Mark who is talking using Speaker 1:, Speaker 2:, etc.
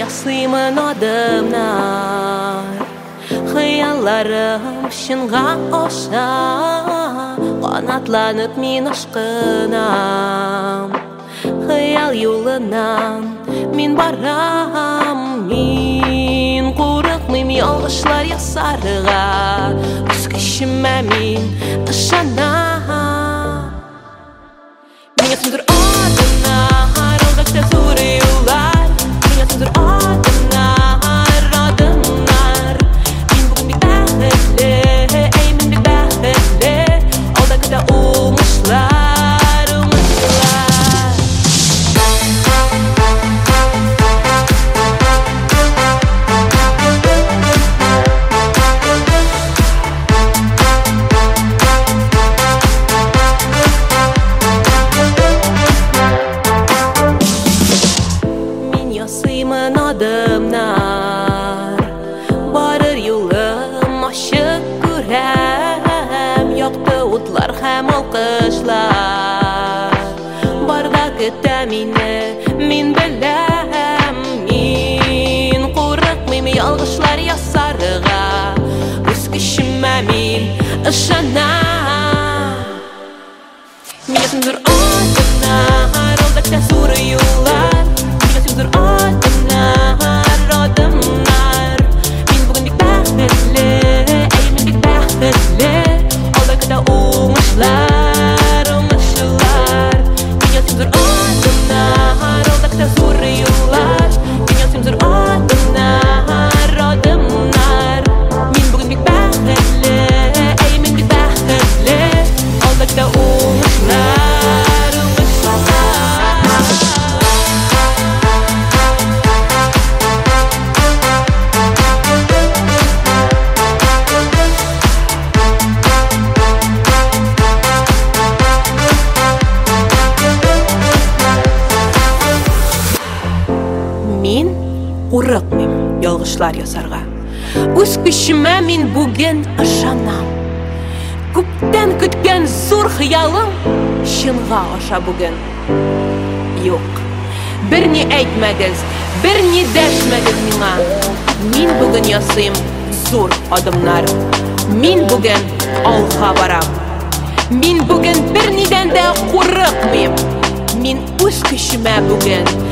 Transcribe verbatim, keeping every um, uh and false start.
Speaker 1: ясыймын адымнар, хыялларым шынға оша, қанатланып мен ашқынам. Хыял юлынан мен барам, мен қорықмайм ялғышлар ясарыға, өз күшіме мен ышанам. Мен ясымдыр адымнар, алғақта зуры юлар, мен ясымдыр адымнар, адымнар. Мен бүгін бек бәхітлі, әй мен бек бәхітлі, алда күтә ұмышлар. Ясыймын адымнар, барыр юлым ашық күрәм, яқты утлар һәм алқышлар. Барда көтә мине, мин беләм, мин қорықмайм ялғышлар ясарыға, үз күшіме мин ышанам. Мен ясымдыр адымнар, алда күтә зуры юллар, ясымдыр адымнар, адымнар. Мен бүгін бек бәхітлі, әй мен бек бәхітлі, алда күтә уңышлар, уңышлар. Мен ясымдыр адымнар, алда күтә зуры юллар, мен ясымдыр адымнар, адымнар. Мен бүгін бек бәхітлі, әй мен бек бәхітлі, алда күтә уңышлар, уңышлар. Мен қорықмайм ялғышлар ясарға, өз күшіме мен бүгін ышанам. Көптен күткен зор хыялым шынға аша бүгін. Yok, bir ni әйтмәгез, bir ni дәшмәгез миңа. Мен бүгін ясыйм зор адымнар, мен бүгін алға барам. Мен бүгін bir нидән дә қорықмайм, мен өз күшіме бүгін